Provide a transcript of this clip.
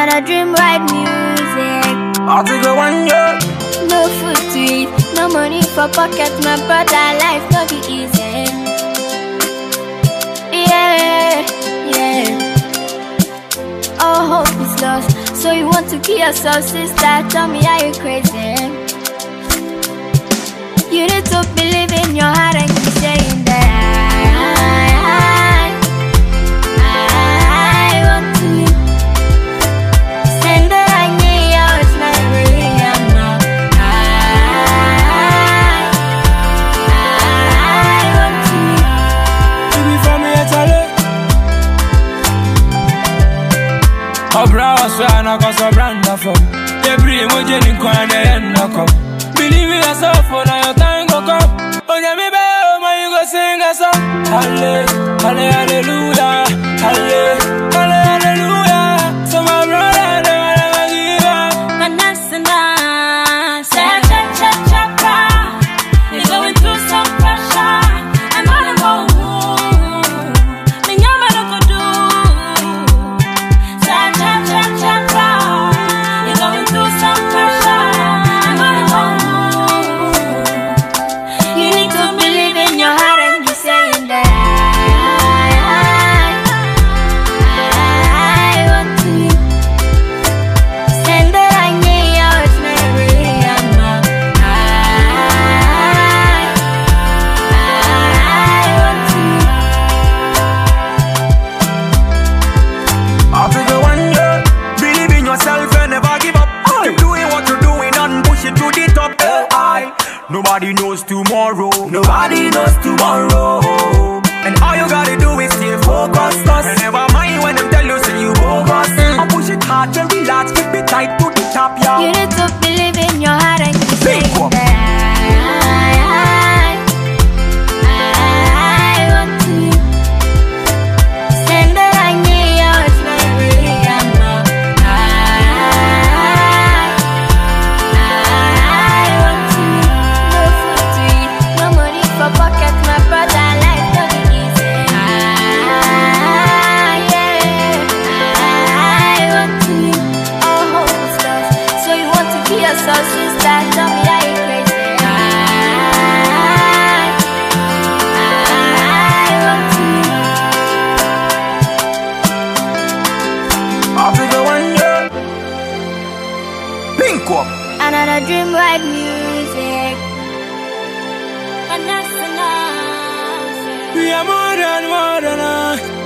Another dream ride music. I'll take a one year. No food to eat, no money for pocket. My brother life no be easy. Yeah, yeah. All hope is lost, so you want to kill yourself, sister? Tell me, are you crazy? You need to believe in your heart and keep saying that I want to. Send that I need you, it's not really enough. I want to. To be from me, Italy. Obra was trying to cause a brand of them. Every emoji in corner and knock up. Believe in yourself for now your time go come. Oh, yeah, me baby, man, you go sing a song. Halle, halle, hallelujah. Halle, halle, hallelujah. So my brother, they will never give up. Manasana, say cha cha cha cha. You're going through some pressure. I'm on the move. Me nyama no go do. Say cha cha cha cha. You're going through some pressure. I'm on the move. You need to believe in your heart and be saying that I want to. Send that I need you, it's not really enough. I want to. I'll take a one year. Believe in yourself and never give up. Keep doing what you're doing and push it to the top. Nobody knows tomorrow. Nobody knows tomorrow. And all you gotta do is stay focused. And never mind when them tell you say you bogus. And push it hard, very large, keep it tight to the top, yeah. You need to believe in your heart and keep Think saying what? that I want to. Send that I need you, it's not really enough. I want to. No food to eat, no money for pocket. My brother life no be easy. I want to. All hope is lost, so you want to kill yourself, sister? Tell me, are you crazy? I want to. I'll take a one year. Pink up. Another dream ride music. Manasana. We are more than